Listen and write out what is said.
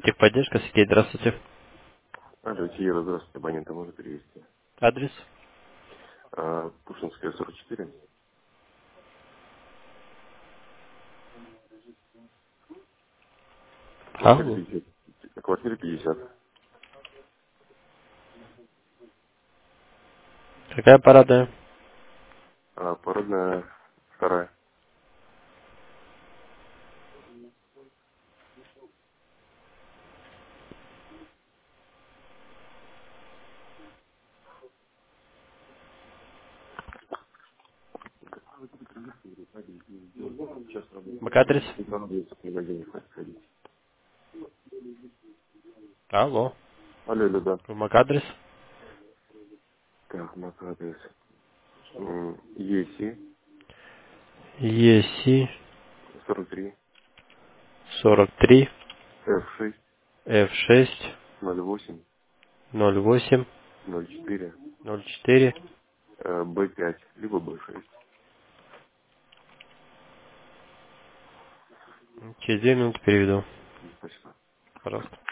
Техподдержка, Сергей, здравствуйте. Алло, Тиера, здравствуйте, абонента можно перевести. Адрес? Пушинская, 44. Квартира Алло. 50. Квартира 50. Какая парадная? Парадная вторая. Сейчас работаю. МАК-адрес? Не понадобится в магазине ходить. Алло. Алло, алло, да. МАК-адрес? Так, на адрес. ЕСИ ЕСИ 43 43 F6 F6 08 08 04 04. Б5, либо Б6. Через 2 минуты переведу. Спасибо. Пожалуйста.